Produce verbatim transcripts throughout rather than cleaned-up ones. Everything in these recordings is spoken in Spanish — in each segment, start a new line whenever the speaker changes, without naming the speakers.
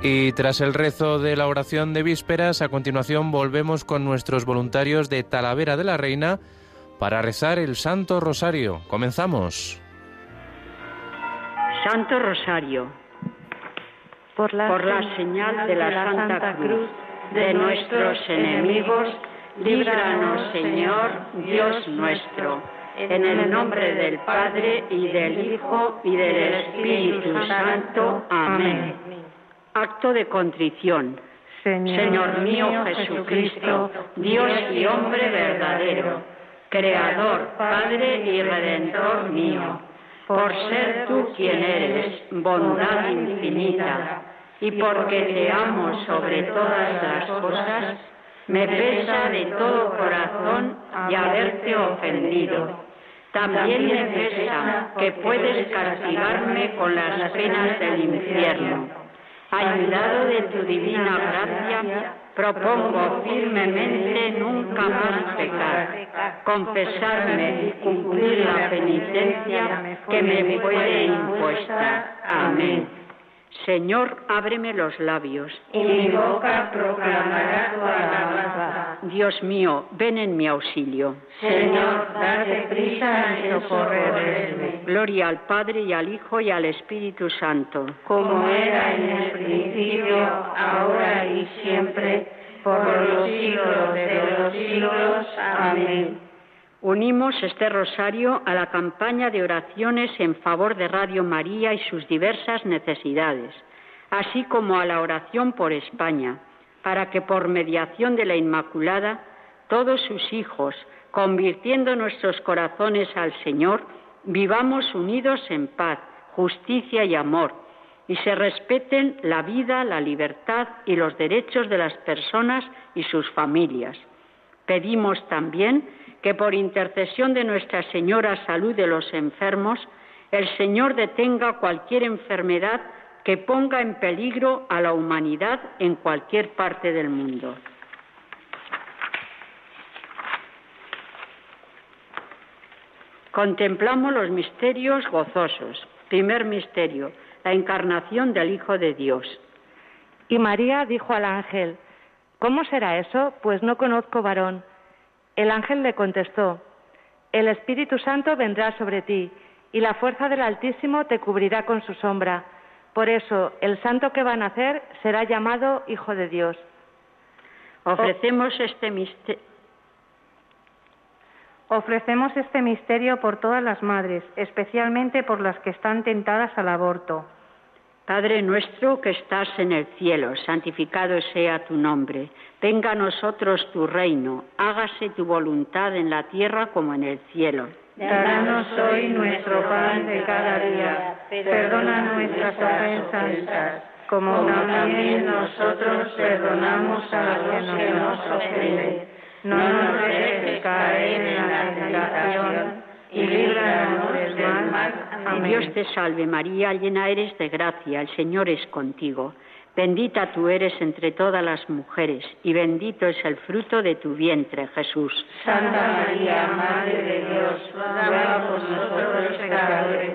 Y tras el rezo de la oración de vísperas, a continuación volvemos con nuestros voluntarios de Talavera de la Reina para rezar el Santo Rosario. Comenzamos.
Santo Rosario,
por la,
por la señal de la, de la Santa, Santa Cruz de nuestros enemigos, líbranos, Señor, Dios nuestro, en el nombre del Padre, y del Hijo, y del Espíritu Santo. Amén. Acto de contrición. Señor, Señor mío Jesucristo, Dios y hombre verdadero, Creador, Padre y Redentor mío, por ser tú quien eres, bondad infinita, y porque te amo sobre todas las cosas, me pesa de todo corazón y haberte ofendido. También me pesa que puedes castigarme con las penas del infierno. Ayudado de tu divina gracia, propongo firmemente nunca más pecar, confesarme y cumplir la penitencia que me fue impuesta. Amén. Señor, ábreme los labios,
y mi boca proclamará tu alabanza.
Dios mío, ven en mi auxilio.
Señor, date prisa en socorrerme.
Gloria al Padre, y al Hijo, y al Espíritu Santo.
Como era en el principio, ahora y siempre, por los siglos de los siglos. Amén.
Unimos este rosario a la campaña de oraciones en favor de Radio María y sus diversas necesidades, así como a la oración por España, para que por mediación de la Inmaculada, todos sus hijos, convirtiendo nuestros corazones al Señor, vivamos unidos en paz, justicia y amor, y se respeten la vida, la libertad y los derechos de las personas y sus familias. Pedimos también que por intercesión de Nuestra Señora Salud de los enfermos, el Señor detenga cualquier enfermedad que ponga en peligro a la humanidad en cualquier parte del mundo. Contemplamos los misterios gozosos. Primer misterio, la encarnación del Hijo de Dios.
Y María dijo al ángel: ¿Cómo será eso? Pues no conozco varón. El ángel le contestó: El Espíritu Santo vendrá sobre ti, y la fuerza del Altísimo te cubrirá con su sombra. Por eso, el santo que va a nacer será llamado Hijo de Dios.
Ofrecemos este misterio.
Ofrecemos este misterio por todas las madres, especialmente por las que están tentadas al aborto.
Padre nuestro que estás en el cielo, santificado sea tu nombre. Venga a nosotros tu reino, hágase tu voluntad en la tierra como en el cielo.
Danos hoy nuestro pan de cada día, perdona nuestras ofensas, como también nosotros perdonamos a los que nos ofenden. No nos dejes caer en la tentación, y líbranos del mal. Amén.
Dios te salve María, llena eres de gracia, el Señor es contigo. Bendita tú eres entre todas las mujeres, y bendito es el fruto de tu vientre, Jesús.
Santa María, Madre de Dios, ruega por nosotros pecadores,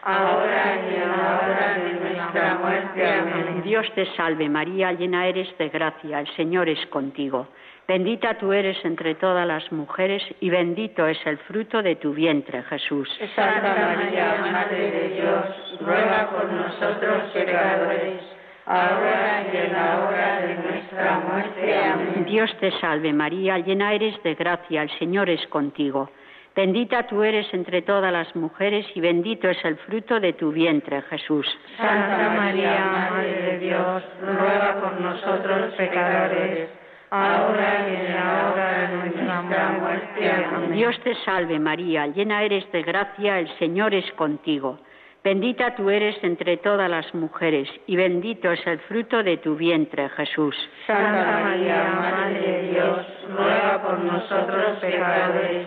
ahora y en la hora de nuestra muerte. Amén.
Dios te salve María, llena eres de gracia, el Señor es contigo. Bendita tú eres entre todas las mujeres, y bendito es el fruto de tu vientre, Jesús.
Santa María, Madre de Dios, ruega por nosotros pecadores, ahora y en la hora de nuestra muerte. Amén.
Dios te salve María, llena eres de gracia, el Señor es contigo. Bendita tú eres entre todas las mujeres, y bendito es el fruto de tu vientre, Jesús.
Santa María, Madre de Dios, ruega por nosotros pecadores, ahora y en la hora de nuestra muerte. Amén.
Dios te salve María, llena eres de gracia, el Señor es contigo. Bendita tú eres entre todas las mujeres, y bendito es el fruto de tu vientre, Jesús.
Santa María, Madre de Dios, ruega por nosotros pecadores,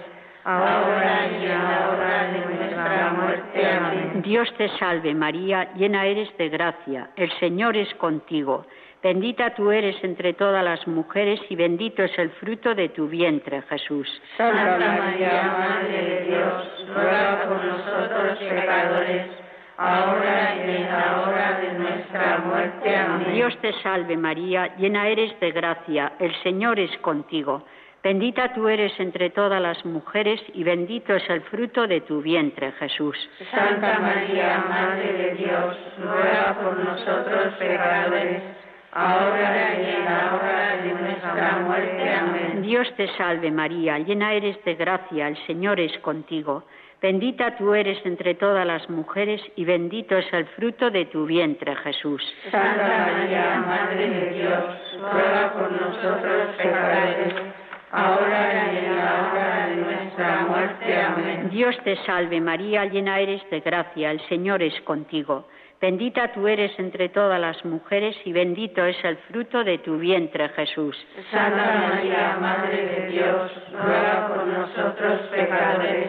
ahora y en la hora de nuestra muerte. Amén.
Dios te salve María, llena eres de gracia, el Señor es contigo. Bendita tú eres entre todas las mujeres, y bendito es el fruto de tu vientre, Jesús.
Santa María, Madre de Dios, ruega por nosotros pecadores, ahora y en la hora de nuestra muerte. Amén.
Dios te salve María, llena eres de gracia, el Señor es contigo. Bendita tú eres entre todas las mujeres y bendito es el fruto de tu vientre, Jesús.
Santa María, Madre de Dios, ruega por nosotros pecadores, ahora y en la hora de nuestra muerte. Amén.
Dios te salve María, llena eres de gracia, el Señor es contigo. Bendita tú eres entre todas las mujeres y bendito es el fruto de tu vientre, Jesús.
Santa María, Madre de Dios, ruega por nosotros pecadores, ahora y en la hora de nuestra muerte. Amén.
Dios te salve María, llena eres de gracia, el Señor es contigo. Bendita tú eres entre todas las mujeres y bendito es el fruto de tu vientre, Jesús.
Santa María, Madre de Dios, ruega por nosotros pecadores,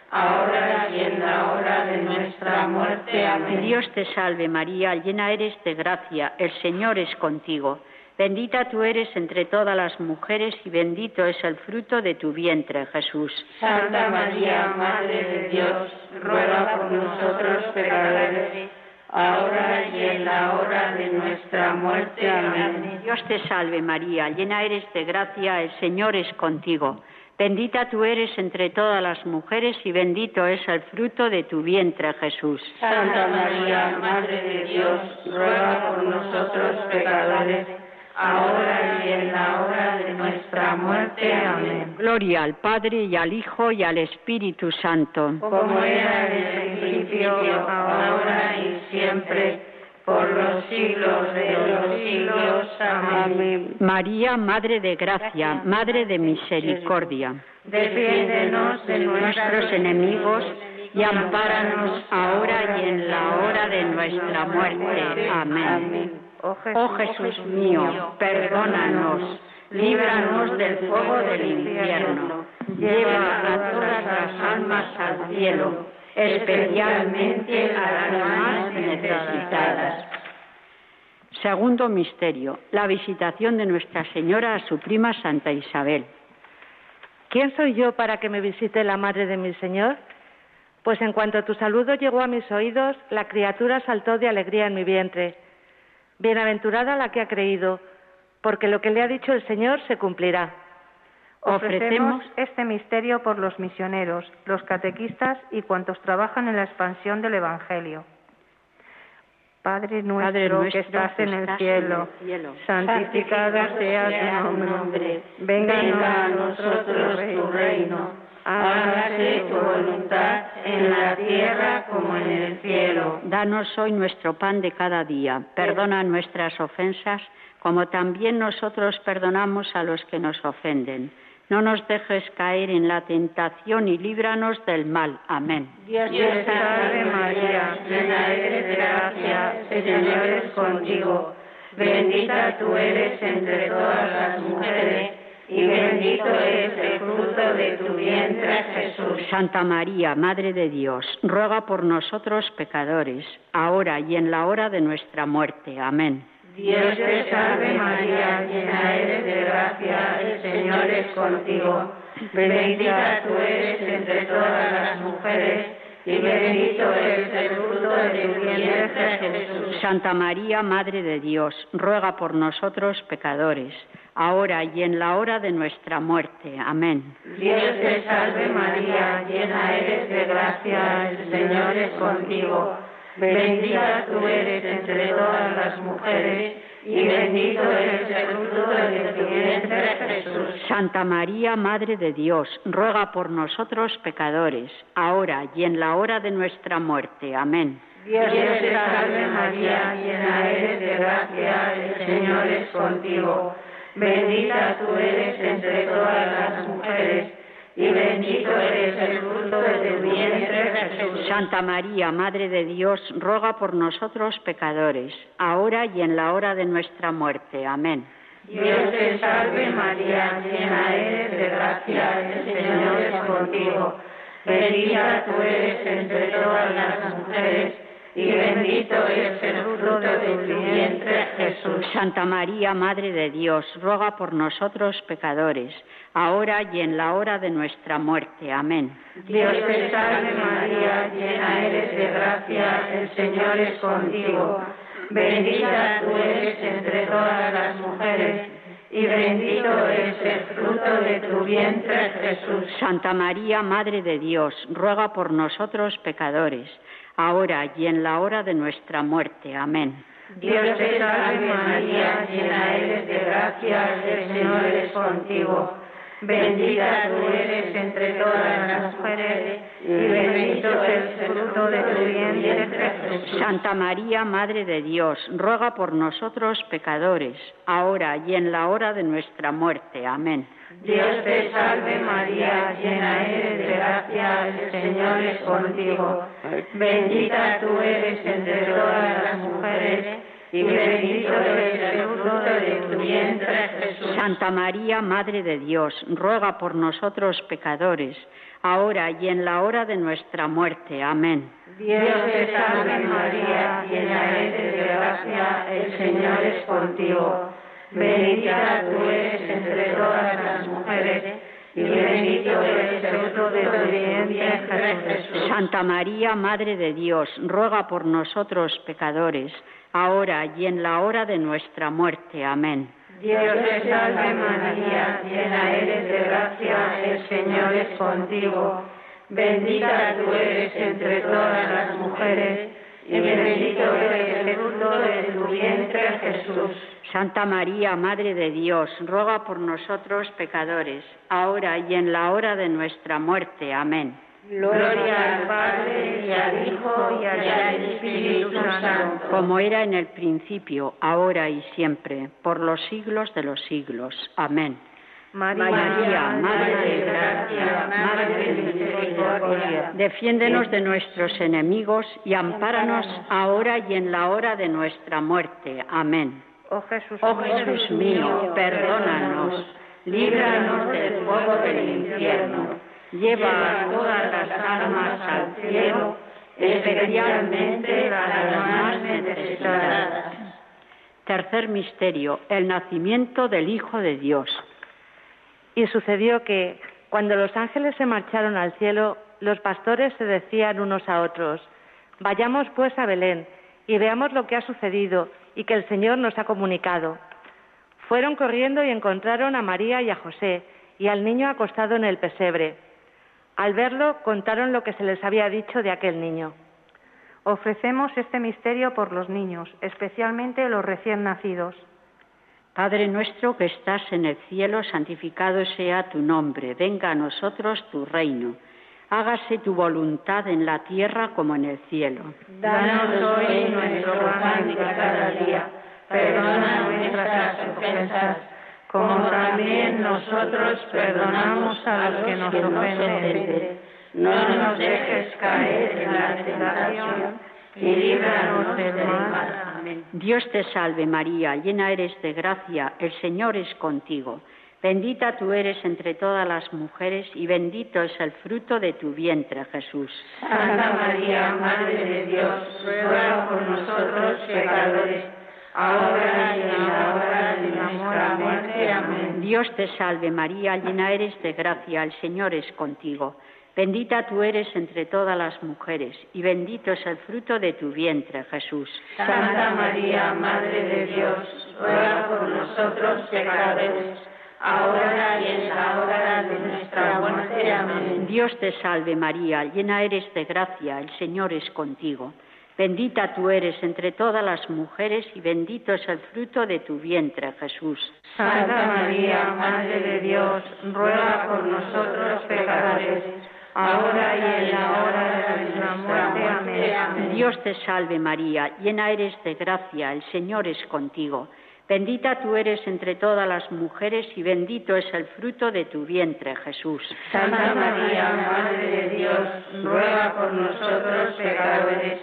ahora y en la hora de nuestra muerte. Amén.
Dios te salve María, llena eres de gracia, el Señor es contigo. Bendita tú eres entre todas las mujeres y bendito es el fruto de tu vientre, Jesús.
Santa María, Madre de Dios, ruega por nosotros pecadores, ahora y en la hora de nuestra muerte. Amén.
Dios te salve María, llena eres de gracia, el Señor es contigo. Bendita tú eres entre todas las mujeres y bendito es el fruto de tu vientre, Jesús.
Santa María, Madre de Dios, ruega por nosotros pecadores, ahora y en la hora de nuestra muerte. Amén.
Gloria al Padre y al Hijo y al Espíritu Santo.
Como era en el principio, ahora y siempre, por los siglos de los siglos. Amén.
María, Madre de Gracia, Madre de Misericordia,
defiéndenos de
nuestros enemigos y ampáranos ahora y en la hora de nuestra muerte. Amén. Oh Jesús mío, perdónanos, líbranos del fuego del infierno, lleva a todas las almas al cielo, especialmente a las más necesitadas. Segundo misterio, la visitación de Nuestra Señora a su prima Santa Isabel.
¿Quién soy yo para que me visite la Madre de mi Señor? Pues en cuanto tu saludo llegó a mis oídos, la criatura saltó de alegría en mi vientre. Bienaventurada la que ha creído, porque lo que le ha dicho el Señor se cumplirá.
Ofrecemos este misterio por los misioneros, los catequistas y cuantos trabajan en la expansión del Evangelio. Padre nuestro,
Padre nuestro
que estás en el cielo,
en el cielo,
santificado sea tu nombre. Venga a nosotros tu reino.
Hágase tu voluntad en la tierra como en el cielo.
Danos hoy nuestro pan de cada día. Perdona nuestras ofensas, como también nosotros perdonamos a los que nos ofenden. No nos dejes caer en la tentación y líbranos del mal. Amén.
Dios te salve María, llena eres de gracia, el Señor es contigo. Bendita tú eres entre todas las mujeres, y bendito es el fruto de tu vientre, Jesús.
Santa María, Madre de Dios, ruega por nosotros pecadores, ahora y en la hora de nuestra muerte. Amén.
Dios te salve María, llena eres de gracia, el Señor es contigo. Bendita tú eres entre todas las mujeres, y bendito es el fruto de tu vientre, Jesús.
Santa María, Madre de Dios, ruega por nosotros pecadores, ahora y en la hora de nuestra muerte. Amén.
Dios te salve María, llena eres de gracia, el Señor es contigo. Bendita tú eres entre todas las mujeres, y bendito es el fruto de tu vientre, Jesús.
Santa María, Madre de Dios, ruega por nosotros pecadores, ahora y en la hora de nuestra muerte. Amén.
Dios te salve María, llena eres de gracia, el Señor es contigo. Bendita tú eres entre todas las mujeres, y bendito es el fruto de tu vientre, Jesús.
Santa María, Madre de Dios, ruega por nosotros pecadores, ahora y en la hora de nuestra muerte. Amén.
Dios te salve María, llena eres de gracia, el Señor es contigo. Bendita tú eres entre todas las mujeres, y bendito es el fruto de tu vientre, Jesús.
Santa María, Madre de Dios, ruega por nosotros pecadores, ahora y en la hora de nuestra muerte. Amén.
Dios te salve María, llena eres de gracia, el Señor es contigo. Bendita tú eres entre todas las mujeres, y bendito es el fruto de tu vientre, Jesús.
Santa María, Madre de Dios, ruega por nosotros pecadores, ahora y en la hora de nuestra muerte. Amén.
Dios te salve María, llena eres de gracia, el Señor es contigo. Bendita tú eres entre todas las mujeres, y bendito es el fruto de tu vientre, Jesús.
Santa María, Madre de Dios, ruega por nosotros pecadores, ahora y en la hora de nuestra muerte. Amén.
Dios te salve María, llena eres de gracia, el Señor es contigo. Bendita tú eres entre todas las mujeres, y bendito es el fruto de tu vientre, Jesús.
Santa María, Madre de Dios, ruega por nosotros pecadores, ahora y en la hora de nuestra muerte. Amén.
Dios te salve María, llena eres de gracia, el Señor es contigo. Bendita tú eres entre todas las mujeres, y bendito es el fruto de tu vientre, Jesús.
Santa María, Madre de Dios, ruega por nosotros pecadores, ahora y en la hora de nuestra muerte. Amén.
Dios te salve María, llena eres de gracia, el Señor es contigo. Bendita tú eres entre todas las mujeres, y bendito es el fruto de tu vientre, Jesús.
Santa María, Madre de Dios, ruega por nosotros pecadores, ahora y en la hora de nuestra muerte. Amén.
Gloria al Padre, y al Hijo, y al Espíritu Santo.
Como era en el principio, ahora y siempre, por los siglos de los siglos. Amén.
María, María Madre de gracia, Madre de misericordia,
defiéndenos de nuestros enemigos y ampáranos ahora y en la hora de nuestra muerte. Amén.
Oh Jesús,
oh Jesús mío, perdónanos, líbranos del fuego del infierno, lleva a todas las almas al cielo, especialmente a las más necesitadas. Tercer misterio, el nacimiento del Hijo de Dios.
Y sucedió que, cuando los ángeles se marcharon al cielo, los pastores se decían unos a otros: vayamos pues a Belén y veamos lo que ha sucedido y que el Señor nos ha comunicado. Fueron corriendo y encontraron a María y a José y al niño acostado en el pesebre. Al verlo, contaron lo que se les había dicho de aquel niño.
Ofrecemos este misterio por los niños, especialmente los recién nacidos.
Padre nuestro que estás en el cielo, santificado sea tu nombre. Venga a nosotros tu reino. Hágase tu voluntad en la tierra como en el cielo.
Danos hoy nuestro pan de cada día. Perdona nuestras ofensas, como también nosotros perdonamos a los que nos ofenden. No nos dejes caer en la tentación y líbranos del mal.
Amén. Dios te salve María, llena eres de gracia, el Señor es contigo. Bendita tú eres entre todas las mujeres y bendito es el fruto de tu vientre, Jesús.
Santa María, Madre de Dios, ruega por nosotros pecadores, ahora y en la hora de nuestra muerte. Amén.
Dios te salve María, llena eres de gracia, el Señor es contigo. Bendita tú eres entre todas las mujeres, y bendito es el fruto de tu vientre, Jesús.
Santa María, Madre de Dios, ruega por nosotros pecadores, ahora y en la hora de nuestra muerte. Amén.
Dios te salve María, llena eres de gracia, el Señor es contigo. Bendita tú eres entre todas las mujeres, y bendito es el fruto de tu vientre, Jesús.
Santa María, Madre de Dios, ruega por nosotros pecadores, ahora y en la hora de nuestra muerte. Amén.
Dios te salve María, llena eres de gracia, el Señor es contigo. Bendita tú eres entre todas las mujeres y bendito es el fruto de tu vientre, Jesús.
Santa María, Madre de Dios, ruega por nosotros pecadores,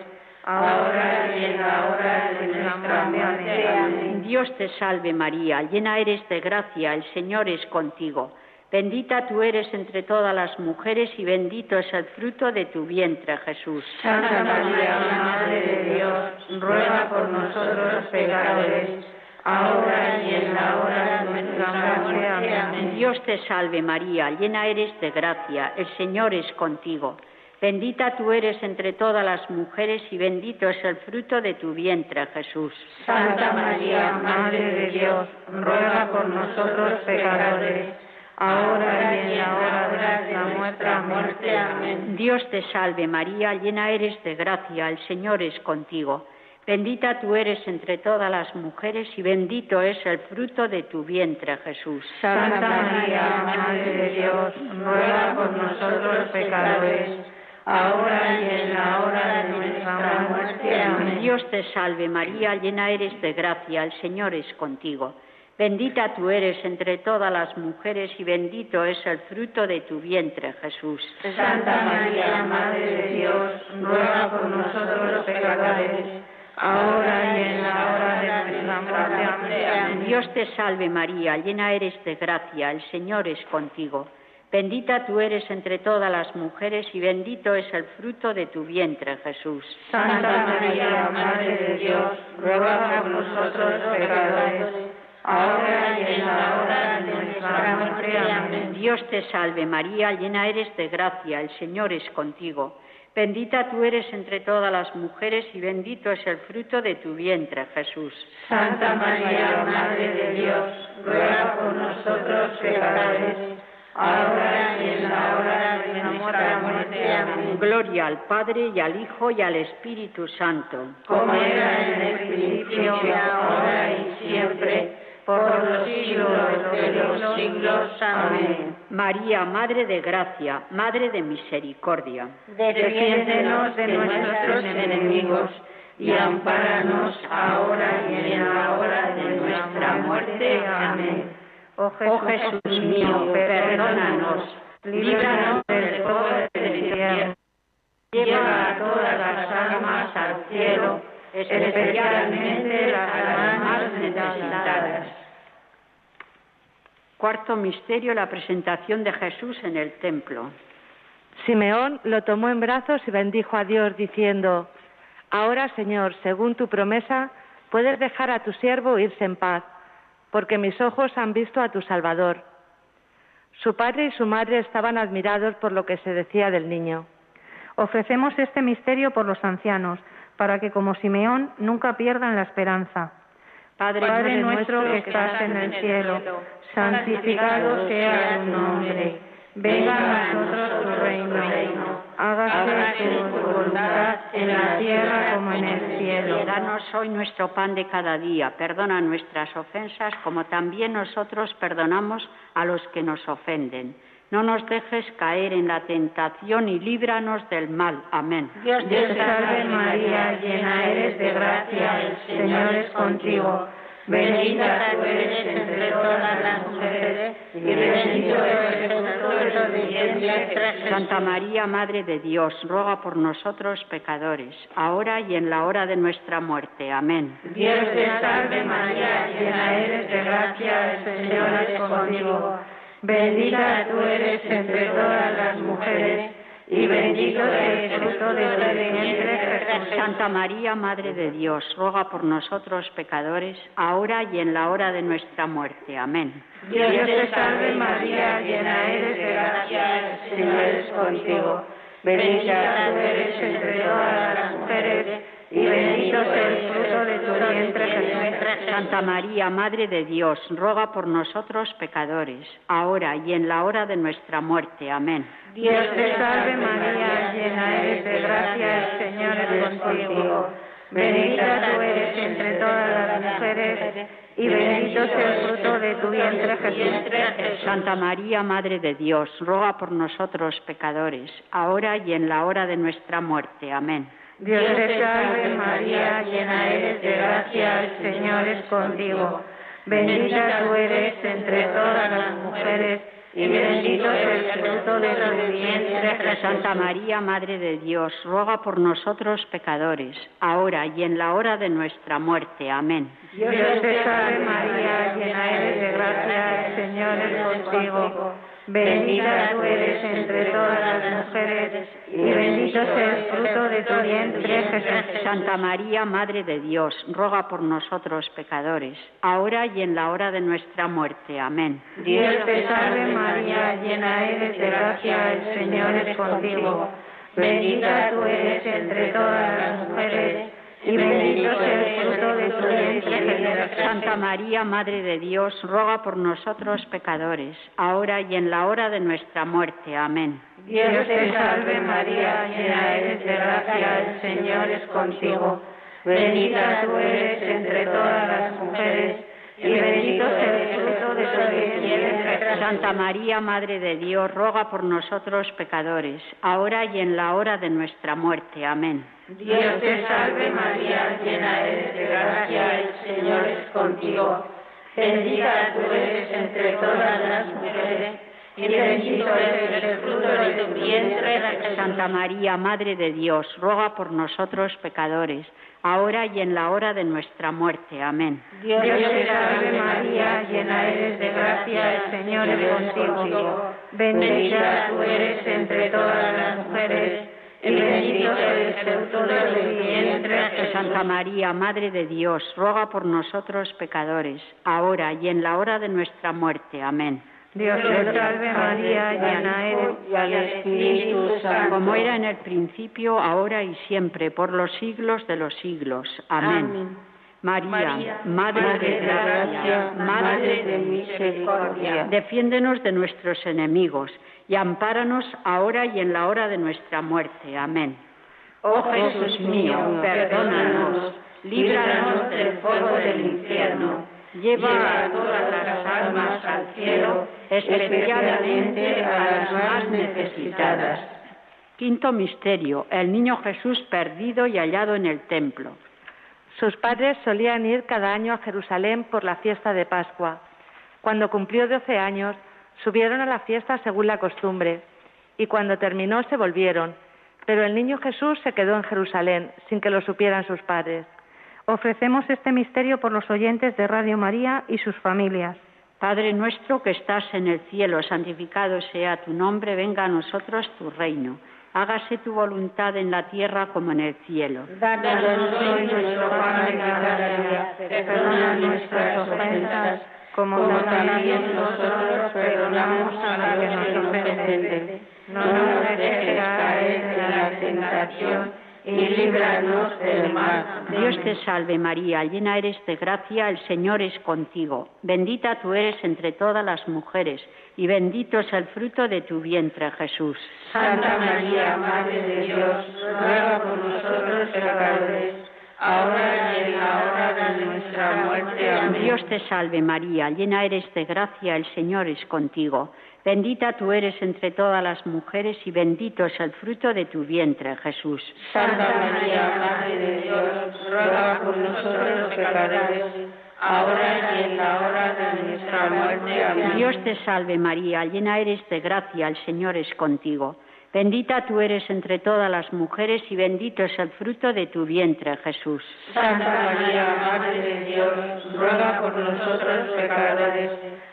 ahora y en la hora de nuestra muerte. Amén.
Dios te salve María, llena eres de gracia, el Señor es contigo. Bendita tú eres entre todas las mujeres y bendito es el fruto de tu vientre, Jesús.
Santa María, Madre de Dios, ruega por nosotros pecadores, ahora y en la hora de nuestra muerte. Amén.
Dios te salve María, llena eres de gracia, el Señor es contigo. Bendita tú eres entre todas las mujeres y bendito es el fruto de tu vientre, Jesús.
Santa María, Madre de Dios, ruega por nosotros pecadores, ahora y en la hora de nuestra muerte. Amén.
Dios te salve María, llena eres de gracia, el Señor es contigo. Bendita tú eres entre todas las mujeres y bendito es el fruto de tu vientre, Jesús.
Santa María, Madre de Dios, ruega por nosotros pecadores, ahora y en la hora de nuestra muerte. Amén.
Dios te salve María, llena eres de gracia, el Señor es contigo. Bendita tú eres entre todas las mujeres y bendito es el fruto de tu vientre, Jesús.
Santa María, Madre de Dios, ruega por nosotros pecadores, ahora y en la hora de nuestra muerte. Amén.
Dios te salve María, llena eres de gracia, el Señor es contigo. Bendita tú eres entre todas las mujeres y bendito es el fruto de tu vientre, Jesús.
Santa María, Madre de Dios, ruega por nosotros pecadores, ahora y en la hora de nuestra muerte. Amén.
Dios te salve María, llena eres de gracia, el Señor es contigo. Bendita tú eres entre todas las mujeres y bendito es el fruto de tu vientre, Jesús.
Santa María, Madre de Dios, ruega por nosotros pecadores, ahora y en la hora de nuestra muerte. Amén.
Gloria al Padre y al Hijo y al Espíritu Santo.
Como era en el principio, ahora y siempre, por los siglos de los siglos. Amén.
María, Madre de Gracia, Madre de Misericordia,
defiéndenos de nuestros enemigos y ampáranos ahora y en la hora de nuestra muerte. Amén.
Oh Jesús mío, perdónanos, líbranos del fuego del infierno, lleva a todas las almas al cielo, especialmente las más necesitadas. Cuarto misterio, la presentación de Jesús en el templo.
Simeón lo tomó en brazos y bendijo a Dios diciendo: Ahora, Señor, según tu promesa, puedes dejar a tu siervo irse en paz, porque mis ojos han visto a tu Salvador. Su padre y su madre estaban admirados por lo que se decía del niño.
Ofrecemos este misterio por los ancianos, para que como Simeón nunca pierdan la esperanza.
Padre, Padre nuestro que estás en el cielo, santificado sea tu nombre. Venga a nosotros tu reino. Hágase tu voluntad en la tierra como en el cielo.
Danos hoy nuestro pan de cada día. Perdona nuestras ofensas como también nosotros perdonamos a los que nos ofenden. No nos dejes caer en la tentación y líbranos del mal. Amén.
Dios te salve María, llena eres de gracia, el Señor es contigo. Bendita tú eres entre todas las mujeres y bendito es el fruto de tu vientre.
Santa María, Madre de Dios, ruega por nosotros pecadores, ahora y en la hora de nuestra muerte. Amén.
Dios te salve María, llena eres de gracia, el Señor es contigo. Bendita tú eres entre todas las mujeres y bendito es el fruto de tu vientre, Jesús.
Santa María, Madre de Dios, ruega por nosotros pecadores, ahora y en la hora de nuestra muerte. Amén.
Dios te salve María, llena eres de gracia, el Señor es contigo. Bendita tú eres entre todas las mujeres y bendito es el fruto de tu vientre, Jesús.
Santa María, Madre de Dios, ruega por nosotros pecadores, ahora y en la hora de nuestra muerte. Amén.
Dios te salve María, llena eres de gracia, el Señor es contigo. Bendita tú eres entre todas las mujeres y bendito es el fruto de tu vientre, Jesús.
Santa María, Madre de Dios, ruega por nosotros pecadores, ahora y en la hora de nuestra muerte. Amén.
Dios te salve María, llena eres de gracia, el Señor es contigo. Bendita tú eres entre todas las mujeres y bendito es el fruto de tu vientre,
Santa María, Madre de Dios, ruega por nosotros pecadores, ahora y en la hora de nuestra muerte. Amén.
Dios te salve María, llena eres de gracia, el Señor es contigo. Bendita tú eres entre todas las mujeres, y bendito es el fruto de tu vientre, Jesús.
Santa María, Madre de Dios, ruega por nosotros pecadores, ahora y en la hora de nuestra muerte. Amén.
Dios te salve María, llena eres de gracia, el Señor es contigo. Bendita tú eres entre todas las mujeres, y bendito es el fruto de tu vientre, Jesús.
Santa María, Madre de Dios, ruega por nosotros pecadores, ahora y en la hora de nuestra muerte. Amén.
Dios te salve María, llena eres de gracia, el Señor es contigo. Bendita tú eres entre todas las mujeres, y bendito es el fruto de tu vientre, Jesús.
Santa María, Madre de Dios, ruega por nosotros pecadores, ahora y en la hora de nuestra muerte. Amén.
Dios te salve María, llena eres de gracia, el Señor es contigo. Bendita tú eres entre todas las mujeres, y bendito es el fruto de tu vientre, Jesús.
Santa María, Madre de Dios, ruega por nosotros pecadores, ahora y en la hora de nuestra muerte. Amén.
Dios te salve María, llena eres de gracia, el Señor es contigo. Bendita tú eres entre todas las mujeres, y bendito es el fruto de tu vientre, Jesús.
Santa María, Madre de Dios, ruega por nosotros pecadores, ahora y en la hora de nuestra muerte. Amén.
Dios te salve María, llena eres del Espíritu Santo.
Como era en el principio, ahora y siempre, por los siglos de los siglos. Amén.
Amén.
María,
María,
Madre,
Madre
de gracia,
Madre de misericordia,
defiéndenos de nuestros enemigos y ampáranos ahora y en la hora de nuestra muerte. Amén.
Oh Jesús mío, perdónanos, líbranos del fuego del infierno, lleva a todas las almas al cielo, especialmente a las más necesitadas.
Quinto misterio, el niño Jesús perdido y hallado en el templo.
Sus padres solían ir cada año a Jerusalén por la fiesta de Pascua. Cuando cumplió doce años, subieron a la fiesta según la costumbre, y cuando terminó se volvieron, pero el niño Jesús se quedó en Jerusalén, sin que lo supieran sus padres.
Ofrecemos este misterio por los oyentes de Radio María y sus familias.
Padre nuestro que estás en el cielo, santificado sea tu nombre, venga a nosotros tu reino. Hágase tu voluntad en la tierra como en el cielo.
Danos hoy nuestro pan de cada día, perdona nuestras ofensas, como también nosotros perdonamos a los que nos ofenden. No nos dejes caer en la tentación, y líbranos del mal.
Dios te salve María, llena eres de gracia, el Señor es contigo. Bendita tú eres entre todas las mujeres, y bendito es el fruto de tu vientre, Jesús.
Santa María, Madre de Dios, ruega por nosotros pecadores, ahora y en la hora de nuestra muerte. Amén.
Dios te salve María, llena eres de gracia, el Señor es contigo. Bendita tú eres entre todas las mujeres y bendito es el fruto de tu vientre, Jesús.
Santa María, Madre de Dios, ruega por nosotros los pecadores, ahora y en la hora de nuestra muerte. Amén.
Dios te salve María, llena eres de gracia, el Señor es contigo. Bendita tú eres entre todas las mujeres y bendito es el fruto de tu vientre, Jesús.
Santa María, Madre de Dios, ruega por nosotros pecadores,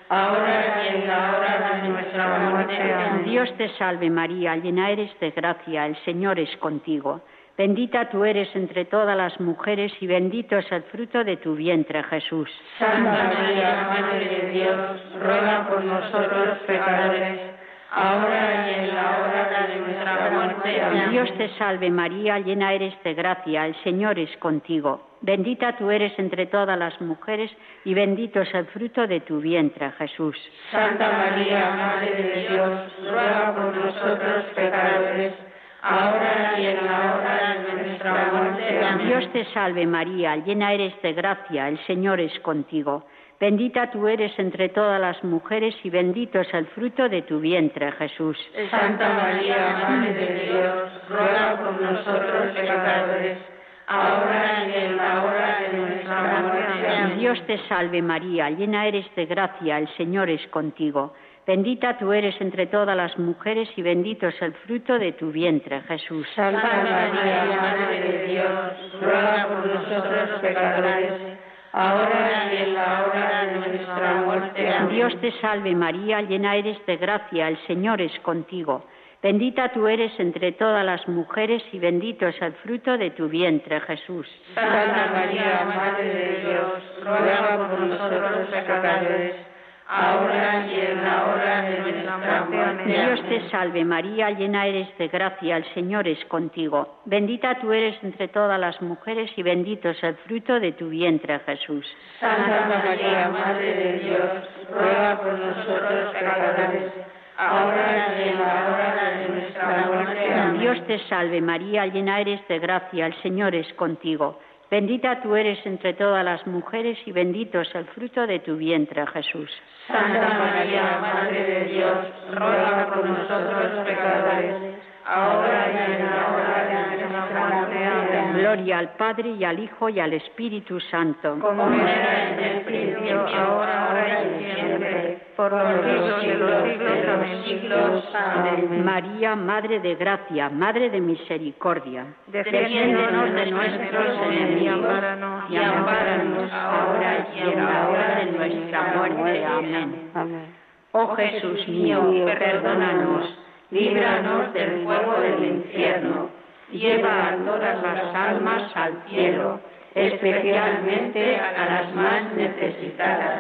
ahora y en la hora de nuestra muerte. Amén.
Dios te salve María, llena eres de gracia, el Señor es contigo. Bendita tú eres entre todas las mujeres y bendito es el fruto de tu vientre, Jesús.
Santa María, Madre de Dios, ruega por nosotros pecadores, ahora y en la hora de nuestra muerte. Amén.
Dios te salve María, llena eres de gracia, el Señor es contigo. Bendita tú eres entre todas las mujeres y bendito es el fruto de tu vientre, Jesús.
Santa María, Madre de Dios, ruega por nosotros pecadores, ahora y en la hora de nuestra muerte. Amén.
Dios te salve María, llena eres de gracia, el Señor es contigo. Bendita tú eres entre todas las mujeres y bendito es el fruto de tu vientre, Jesús.
Santa María, Madre de Dios, ruega por nosotros pecadores, ahora y en la hora de nuestra muerte. Amén.
Dios te salve María, llena eres de gracia, el Señor es contigo. Bendita tú eres entre todas las mujeres y bendito es el fruto de tu vientre, Jesús.
Santa María, Madre de Dios, ruega por nosotros pecadores,
ahora y en la hora de nuestra muerte. Amén.
Dios te salve María, llena eres de gracia, el Señor es contigo. Bendita tú eres entre todas las mujeres y bendito es el fruto de tu vientre, Jesús.
Santa María, Madre de Dios, ruega por nosotros pecadores, ahora y en la hora de nuestra muerte.
Dios te salve María, llena eres de gracia, el Señor es contigo. Bendita tú eres entre todas las mujeres y bendito es el fruto de tu vientre, Jesús.
Santa María, Madre de Dios, ruega por nosotros pecadores, ahora y en la hora de nuestra muerte. Amén.
Dios te salve María, llena eres de gracia, el Señor es contigo. Bendita tú eres entre todas las mujeres y bendito es el fruto de tu vientre, Jesús.
Santa María, Madre de Dios, ruega por nosotros pecadores, ahora y en la hora de nuestra muerte. Amén.
Gloria al Padre y al Hijo y al Espíritu Santo.
Como era en el principio, ahora, ahora y siempre, por los siglos de los siglos. Amén. Amén.
María, Madre de gracia, Madre de misericordia,
defiéndonos de nuestros enemigos
y ampáranos ahora y en la hora de nuestra muerte. Amén. Oh Jesús mío, perdónanos, líbranos del fuego del infierno, lleva a todas las almas al cielo, especialmente a las más necesitadas.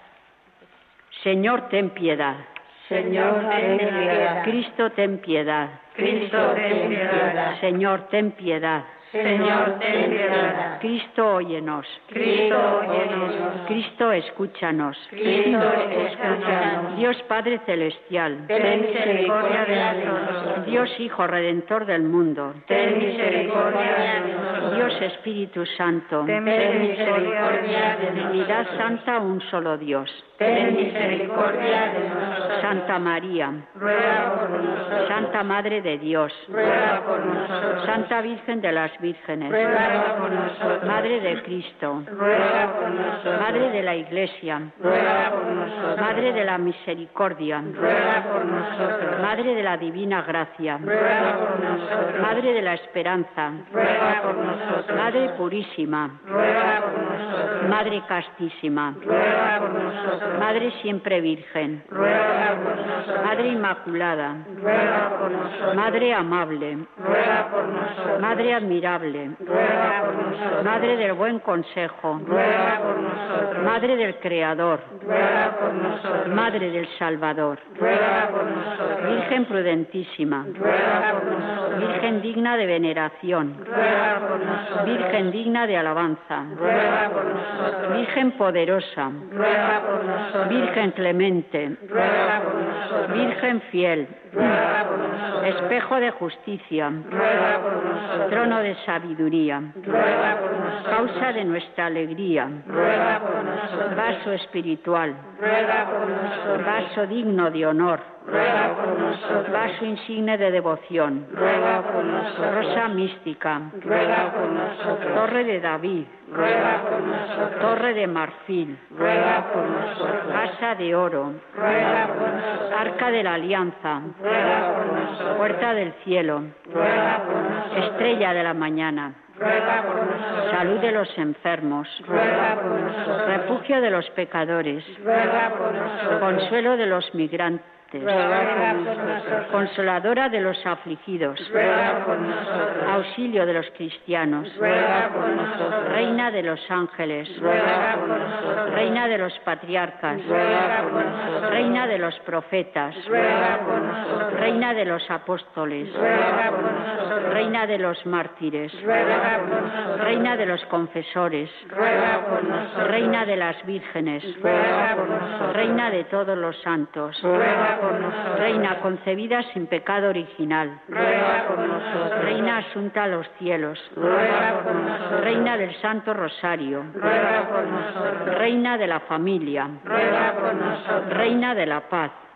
Señor, ten piedad.
Señor, ten piedad.
Cristo, ten piedad.
Cristo, ten piedad.
Señor, ten piedad.
Señor, ten piedad.
Cristo, óyenos.
Cristo, óyenos.
Cristo, escúchanos.
Cristo, escúchanos.
Dios Padre Celestial,
Ten misericordia de nosotros.
Dios Hijo Redentor del mundo,
Ten misericordia de nosotros.
Dios Espíritu Santo,
Ten misericordia de
Trinidad
nosotros.
Santa, un solo Dios.
Ten misericordia de nosotros.
Santa María,
Ruega por nosotros.
Santa Madre de Dios,
Ruega por nosotros.
Santa Virgen de las Vírgenes,
Ruega por nosotros.
Madre de Cristo,
Ruega por nosotros.
Madre de la Iglesia,
Ruega por nosotros.
Madre de la Misericordia,
Ruega por nosotros.
Madre de la Divina Gracia,
Ruega por nosotros.
Madre de la Esperanza,
Ruega por nosotros.
Madre Purísima,
Ruega por nosotros.
Madre Castísima,
Ruega por nosotros.
Madre Siempre Virgen,
Ruega por nosotros.
Madre Inmaculada,
Ruega por nosotros.
Madre Amable,
Ruega por nosotros.
Madre Admirable,
Ruega por nosotros.
Madre del Buen Consejo,
Ruega por nosotros.
Madre del Creador,
Ruega por nosotros.
Madre del Salvador,
Ruega por nosotros.
Virgen prudentísima,
Ruega por nosotros.
Virgen digna de veneración,
Ruega por nosotros.
Virgen digna de alabanza,
Ruega por nosotros.
Virgen poderosa,
Ruega por nosotros.
Virgen clemente,
Ruega por nosotros.
Virgen fiel,
Ruega por nosotros.
espejo de justicia,
Ruega por nosotros.
trono de sabiduría,
Ruega por nosotros.
causa de nuestra alegría,
Ruega por nosotros.
vaso espiritual,
Ruega por nosotros.
vaso digno de honor,
Ruega por nosotros.
vaso insigne de devoción,
Ruega por nosotros.
rosa mística,
Ruega por nosotros.
torre de David,
Ruega por nosotros.
torre de marfil,
Ruega por nosotros.
casa de oro,
Ruega por nosotros.
arca de la alianza,
Ruega por nosotros.
puerta del cielo,
Ruega por nosotros.
estrella de la mañana,
Ruega por nosotros.
salud de los enfermos,
Ruega por nosotros.
refugio de los pecadores,
Ruega por nosotros.
consuelo de los migrantes,
Ruega por nosotros.
consoladora de los afligidos,
Ruega por nosotros.
auxilio de los cristianos,
Ruega por nosotros.
reina de los ángeles,
Ruega por nosotros.
reina de los patriarcas,
Ruega por nosotros.
reina de los profetas,
Ruega por nosotros.
reina de los apóstoles,
Ruega por nosotros.
reina de los mártires,
Ruega por nosotros.
reina de los confesores,
Ruega por nosotros.
reina de las vírgenes,
Ruega por nosotros.
reina de todos los santos,
Ruega por nosotros.
reina concebida sin pecado original,
Ruega por nosotros.
reina asunta a los cielos,
Ruega por nosotros.
reina del Santo Rosario,
Ruega por nosotros.
reina de la familia,
Ruega por nosotros.
reina de la paz,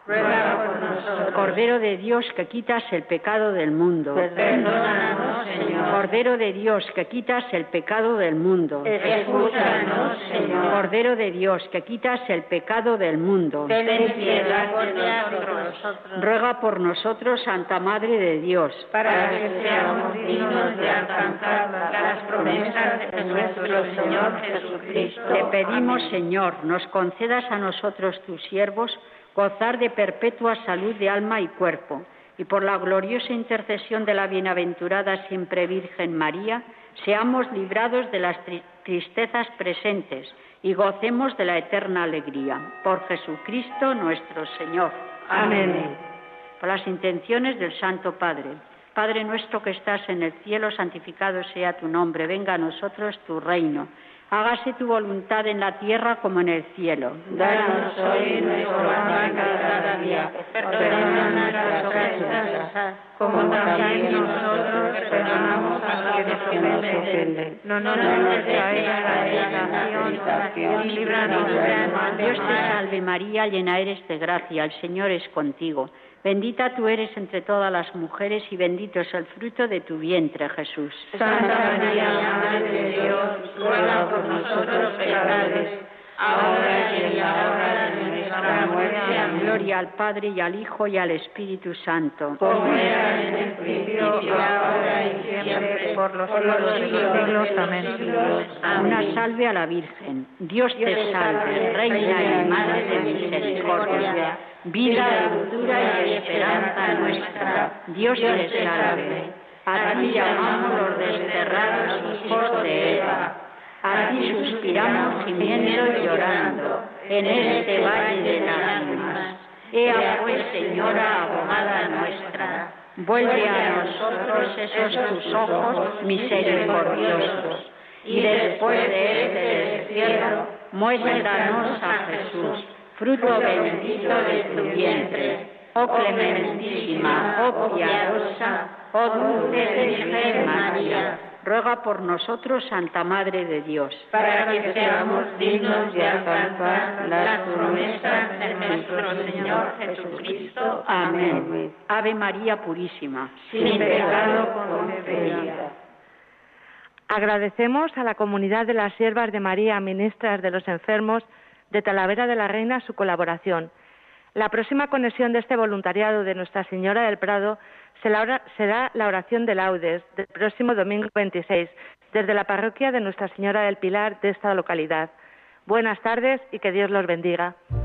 ruega por nosotros.
Cordero de Dios, que quitas el pecado del mundo,
Perdónanos, Señor.
Cordero de Dios, que quitas el pecado del mundo,
Escúchanos, Señor.
Cordero de Dios, que quitas el pecado del mundo,
Ten piedad de nosotros.
ruega por nosotros, Santa Madre de Dios,
Para que seamos dignos de alcanzar las promesas de nuestro Señor Jesucristo.
Te pedimos,
Amén.
Señor, nos concedas a nosotros, tus siervos, gozar de perpetua salud de alma y cuerpo, y por la gloriosa intercesión de la bienaventurada siempre Virgen María, seamos librados de las tri- tristezas presentes y gocemos de la eterna alegría. Por Jesucristo nuestro Señor.
Amén.
Por las intenciones del Santo Padre. Padre nuestro que estás en el cielo, santificado sea tu nombre. Venga a nosotros tu reino. Hágase tu voluntad en la tierra como en el cielo.
Danos hoy nuestro pan de cada día. Perdona nuestras ofensas, como también nosotros perdonamos a los que nos ofenden. No nos dejes caer en la tentación y líbranos del mal.
Dios te salve María, llena eres de gracia, el Señor es contigo. Bendita tú eres entre todas las mujeres y bendito es el fruto de tu vientre, Jesús.
Santa María, Madre de Dios, ruega por nosotros pecadores, ahora y en la hora de nuestra muerte. Amén.
Gloria al Padre y al Hijo y al Espíritu Santo.
Como era en el principio, ahora y siempre, por los siglos de los siglos. Amén.
Una salve a la Virgen. Dios te salve, Reina y Madre de misericordia, vida, dulzura y esperanza nuestra. Dios te salve. A ti llamamos los desterrados hijos de Eva. A ti suspiramos gimiendo y llorando en este valle de lágrimas. Ea pues, Señora, abogada nuestra, vuelve a nosotros esos tus ojos misericordiosos, y después de este destierro, muéstranos a Jesús, fruto bendito de tu vientre. Oh clementísima, oh piadosa, oh dulce Virgen María, ruega por nosotros, Santa Madre de Dios,
para que seamos dignos de alcanzar las promesas de nuestro Señor Jesucristo.
Amén. Ave María Purísima,
sin pecado concebida.
Agradecemos a la comunidad de las Siervas de María, ministras de los enfermos de Talavera de la Reina, su colaboración. La próxima conexión de este voluntariado de Nuestra Señora del Prado será la oración de laudes del próximo domingo veintiséis, desde la parroquia de Nuestra Señora del Pilar de esta localidad. Buenas tardes y que Dios los bendiga.